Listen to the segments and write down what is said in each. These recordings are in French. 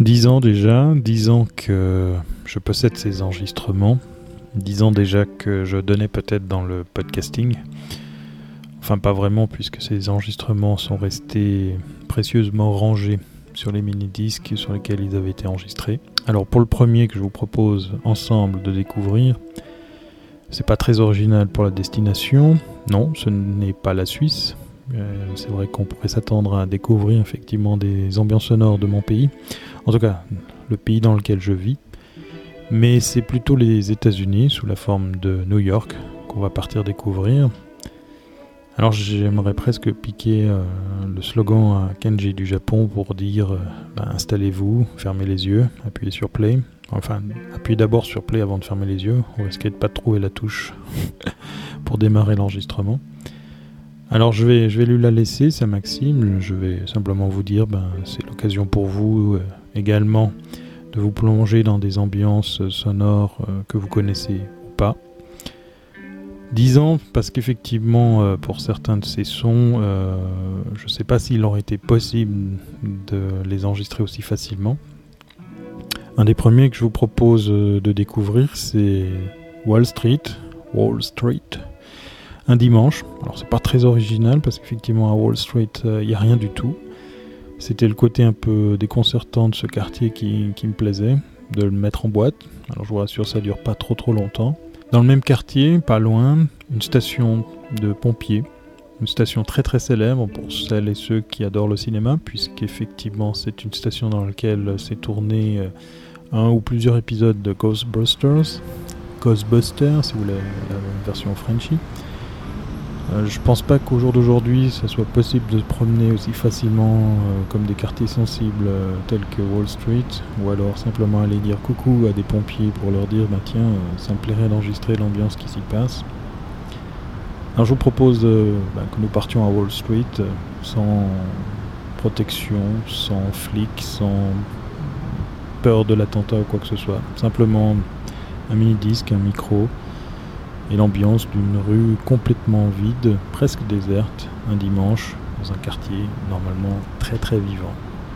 10 ans déjà, 10 ans que je possède ces enregistrements, 10 ans déjà que je donnais peut-être dans le podcasting. Enfin pas vraiment puisque ces enregistrements sont restés précieusement rangés sur les mini-disques sur lesquels ils avaient été enregistrés. Alors pour le premier que je vous propose ensemble de découvrir, c'est pas très original pour la destination, non, ce n'est pas la Suisse. C'est vrai qu'on pourrait s'attendre à découvrir effectivement des ambiances sonores de mon pays, en tout cas le pays dans lequel je vis, mais c'est plutôt les États-Unis sous la forme de New York qu'on va partir découvrir. Alors j'aimerais presque piquer le slogan à Kenji du Japon pour dire installez-vous, fermez les yeux, appuyez sur play. Enfin, appuyez d'abord sur play avant de fermer les yeux, on risque de pas trouver la touche pour démarrer l'enregistrement. Alors je vais lui la laisser, sa maxime, je vais simplement vous dire, c'est l'occasion pour vous également de vous plonger dans des ambiances sonores que vous connaissez ou pas. 10 ans, parce qu'effectivement, pour certains de ces sons, je ne sais pas s'il aurait été possible de les enregistrer aussi facilement. Un des premiers que je vous propose de découvrir, c'est Wall Street, un dimanche. Alors c'est pas très original, parce qu'effectivement à Wall Street, il n'y a rien du tout. C'était le côté un peu déconcertant de ce quartier qui me plaisait, de le mettre en boîte. Alors je vous rassure, ça dure pas trop longtemps. Dans le même quartier, pas loin, une station de pompiers, une station très célèbre pour celles et ceux qui adorent le cinéma, puisqu'effectivement c'est une station dans laquelle s'est tourné un ou plusieurs épisodes de Ghostbusters, si vous voulez la version Frenchy. Je pense pas qu'au jour d'aujourd'hui ça soit possible de se promener aussi facilement comme des quartiers sensibles tels que Wall Street, ou alors simplement aller dire coucou à des pompiers pour leur dire tiens, ça me plairait d'enregistrer l'ambiance qui s'y passe. Alors je vous propose que nous partions à Wall Street sans protection, sans flics, sans peur de l'attentat ou quoi que ce soit. Simplement un mini-disque, un micro, et l'ambiance d'une rue complètement vide, presque déserte, un dimanche, dans un quartier normalement très vivant.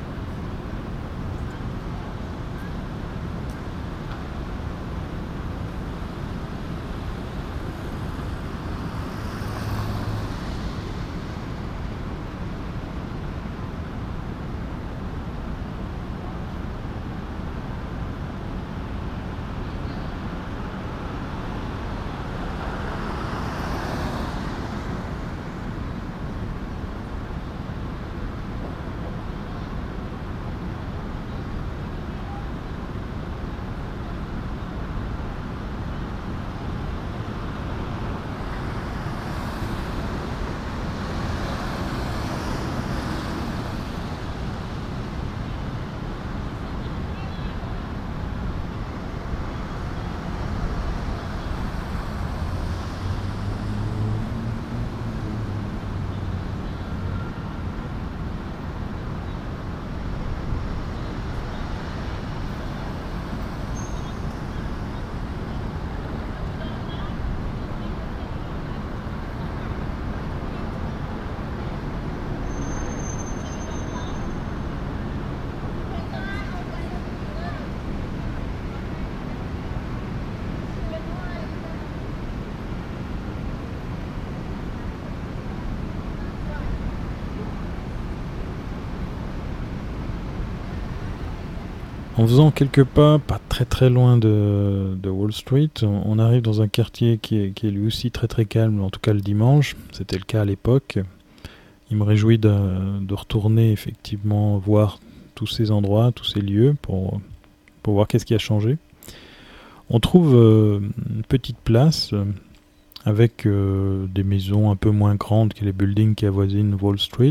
En faisant quelques pas, pas très loin de Wall Street, on arrive dans un quartier qui est lui aussi très calme, en tout cas le dimanche. C'était le cas à l'époque. Il me réjouit de retourner effectivement voir tous ces endroits, tous ces lieux pour voir qu'est-ce qui a changé. On trouve une petite place avec des maisons un peu moins grandes que les buildings qui avoisinent Wall Street.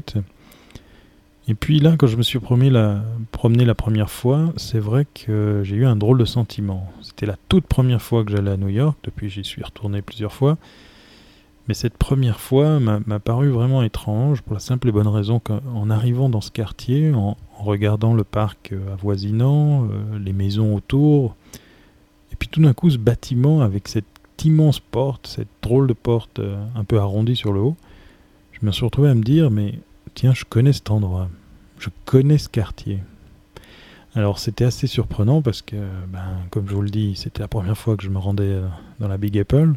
Et puis là, quand je me suis promené la première fois, c'est vrai que j'ai eu un drôle de sentiment. C'était la toute première fois que j'allais à New York, depuis j'y suis retourné plusieurs fois. Mais cette première fois m'a paru vraiment étrange, pour la simple et bonne raison qu'en arrivant dans ce quartier, en regardant le parc avoisinant, les maisons autour, et puis tout d'un coup ce bâtiment avec cette immense porte, cette drôle de porte un peu arrondie sur le haut, je me suis retrouvé à me dire, mais tiens, je connais cet endroit, je connais ce quartier. Alors c'était assez surprenant parce que, comme je vous le dis, c'était la première fois que je me rendais dans la Big Apple.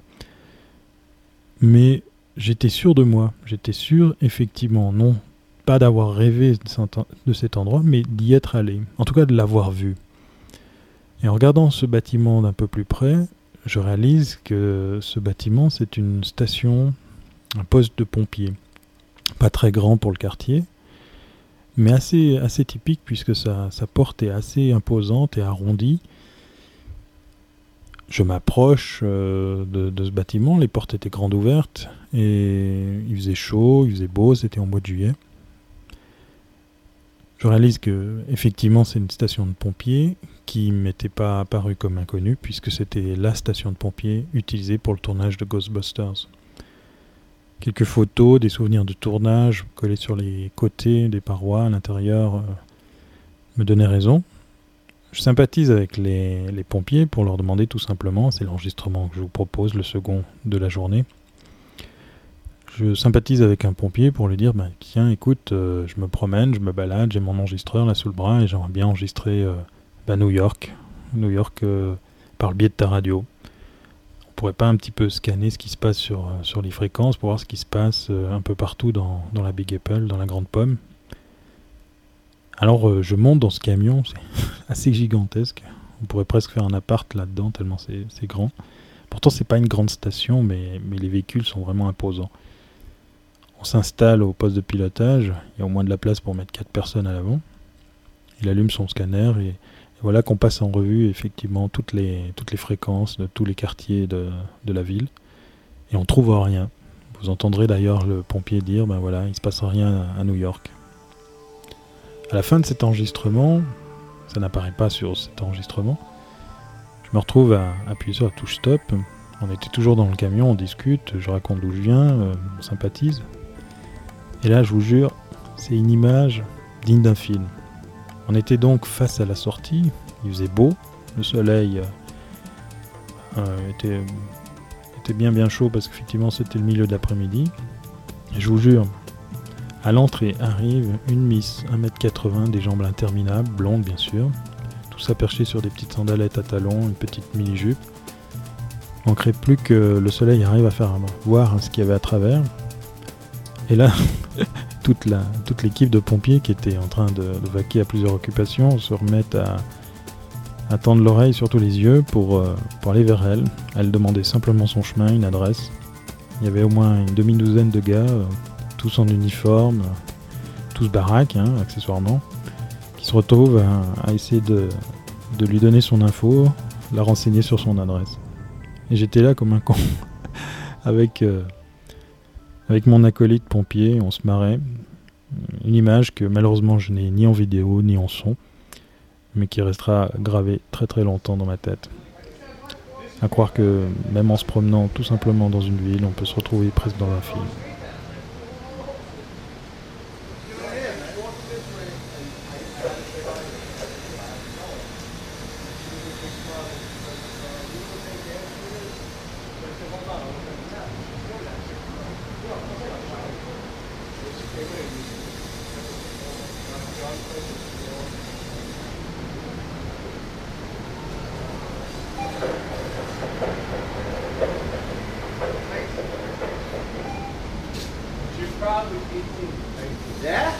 Mais j'étais sûr de moi. J'étais sûr, effectivement, non pas d'avoir rêvé de cet endroit, mais d'y être allé. En tout cas, de l'avoir vu. Et en regardant ce bâtiment d'un peu plus près, je réalise que ce bâtiment, c'est une station, un poste de pompier. Pas très grand pour le quartier, mais assez typique puisque sa porte est assez imposante et arrondie. Je m'approche de ce bâtiment, les portes étaient grandes ouvertes et il faisait chaud, il faisait beau, c'était en mois de juillet. Je réalise que effectivement c'est une station de pompiers qui ne m'était pas apparue comme inconnue puisque c'était la station de pompiers utilisée pour le tournage de Ghostbusters. Quelques photos, des souvenirs de tournage collés sur les côtés des parois, à l'intérieur, me donnaient raison. Je sympathise avec les pompiers pour leur demander tout simplement, c'est l'enregistrement que je vous propose, le second de la journée. Je sympathise avec un pompier pour lui dire, tiens, écoute, je me promène, je me balade, j'ai mon enregistreur là sous le bras et j'aimerais bien enregistrer New York par le biais de ta radio. On pourrait pas un petit peu scanner ce qui se passe sur les fréquences pour voir ce qui se passe un peu partout dans la Big Apple, dans la Grande Pomme. Alors je monte dans ce camion, c'est assez gigantesque. On pourrait presque faire un appart là-dedans tellement c'est grand. Pourtant c'est pas une grande station, mais les véhicules sont vraiment imposants. On s'installe au poste de pilotage, il y a au moins de la place pour mettre 4 personnes à l'avant. Il allume son scanner et voilà qu'on passe en revue effectivement toutes les fréquences de tous les quartiers de la ville. Et on trouve rien. Vous entendrez d'ailleurs le pompier dire, il se passe rien à New York. À la fin de cet enregistrement, ça n'apparaît pas sur cet enregistrement, je me retrouve à appuyer sur la touche stop. On était toujours dans le camion, on discute, je raconte d'où je viens, on sympathise. Et là, je vous jure, c'est une image digne d'un film. On était donc face à la sortie, il faisait beau, le soleil était bien chaud parce qu'effectivement c'était le milieu de l'après-midi. Et je vous jure, à l'entrée arrive une miss 1m80, des jambes interminables, blonde bien sûr, tout ça perché sur des petites sandalettes à talons, une petite mini-jupe. Il manquerait plus que le soleil arrive à faire voir ce qu'il y avait à travers. Et là, toute l'équipe de pompiers qui était en train de vaquer à plusieurs occupations se remettent à tendre l'oreille, surtout les yeux, pour aller vers elle. Elle demandait simplement son chemin, une adresse. Il y avait au moins une demi-douzaine de gars, tous en uniforme, tous baraques, accessoirement, qui se retrouvent à essayer de lui donner son info, la renseigner sur son adresse. Et j'étais là comme un con, avec mon acolyte pompier, on se marrait. Une image que malheureusement je n'ai ni en vidéo ni en son, mais qui restera gravée très très longtemps dans ma tête. À croire que même en se promenant tout simplement dans une ville, on peut se retrouver presque dans un film. Yeah?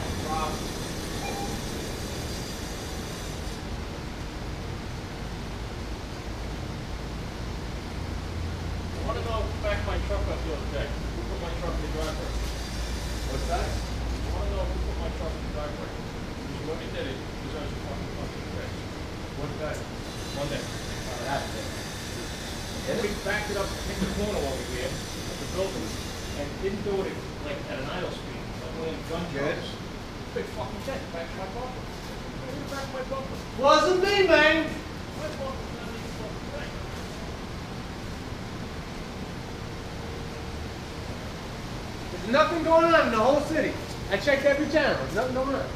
I want to go back my truck up the other day. Who put my truck in the driveway? What's that? I want to know who put my truck in the driveway. Because when we did it, because I was fucking fixed. What day? Monday. That day. And we backed it up in the corner over here of the building and didn't do it like at an idle speed. Like one of them gun Good. trucks. Big fucking check back to my bumper. Back to my bumper. Wasn't me, man. My bumper's not even fucking back. There's nothing going on in the whole city. I checked every channel. There's nothing going on.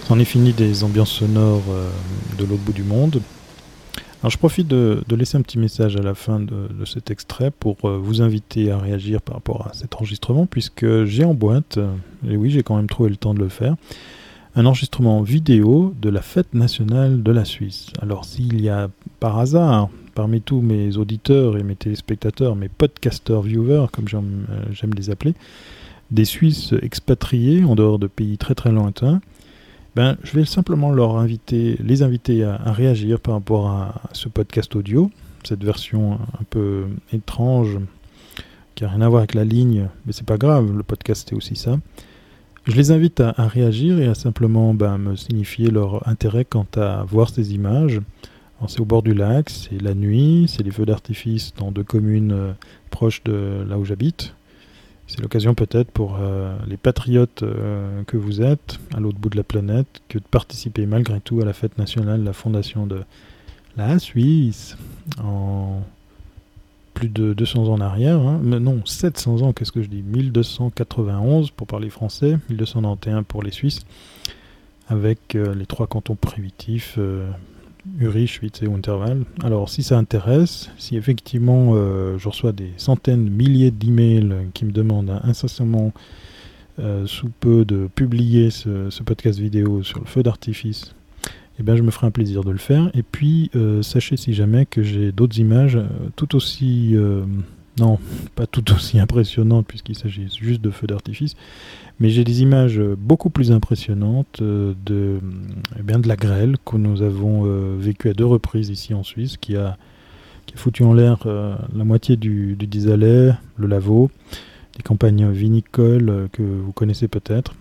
C'en est fini des ambiances sonores de l'autre bout du monde. Alors je profite de laisser un petit message à la fin de cet extrait pour vous inviter à réagir par rapport à cet enregistrement, puisque j'ai en boîte, et oui j'ai quand même trouvé le temps de le faire, un enregistrement vidéo de la fête nationale de la Suisse. Alors s'il y a par hasard, parmi tous mes auditeurs et mes téléspectateurs, mes podcasters viewers, comme j'aime les appeler, des Suisses expatriés en dehors de pays très très lointains, je vais simplement les inviter à réagir par rapport à ce podcast audio, cette version un peu étrange, qui n'a rien à voir avec la ligne, mais c'est pas grave, le podcast c'est aussi ça. Je les invite à réagir et à simplement me signifier leur intérêt quant à voir ces images. Alors, c'est au bord du lac, c'est la nuit, c'est les feux d'artifice dans 2 communes proches de là où j'habite. C'est l'occasion peut-être pour les patriotes que vous êtes, à l'autre bout de la planète, que de participer malgré tout à la fête nationale de la fondation de la Suisse, en plus de 200 ans en arrière, mais non, 700 ans, qu'est-ce que je dis, 1291 pour parler français, 1291 pour les Suisses, avec les 3 cantons primitifs, Uri, Schwyz et Unterwald. Alors si ça intéresse, si effectivement je reçois des centaines, milliers d'emails qui me demandent incessamment sous peu de publier ce podcast vidéo sur le feu d'artifice, je me ferai un plaisir de le faire. Et puis sachez si jamais que j'ai d'autres images tout aussi non, pas tout aussi impressionnantes puisqu'il s'agit juste de feux d'artifice, mais j'ai des images beaucoup plus impressionnantes de la grêle que nous avons vécu à 2 reprises ici en Suisse, qui a foutu en l'air la moitié du Disalet, le Lavaux, des campagnes vinicoles que vous connaissez peut-être.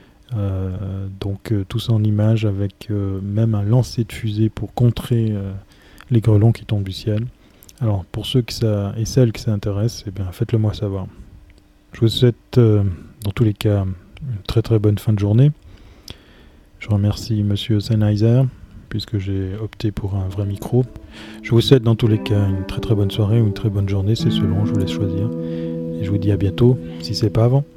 Donc tout ça en images avec même un lancer de fusée pour contrer les grêlons qui tombent du ciel. Alors pour ceux et celles que ça intéresse, faites-le moi savoir. Je vous souhaite dans tous les cas une très très bonne fin de journée. Je remercie Monsieur Sennheiser puisque j'ai opté pour un vrai micro. Je vous souhaite dans tous les cas une très très bonne soirée ou une très bonne journée, c'est selon, je vous laisse choisir. Et je vous dis à bientôt, si c'est pas avant.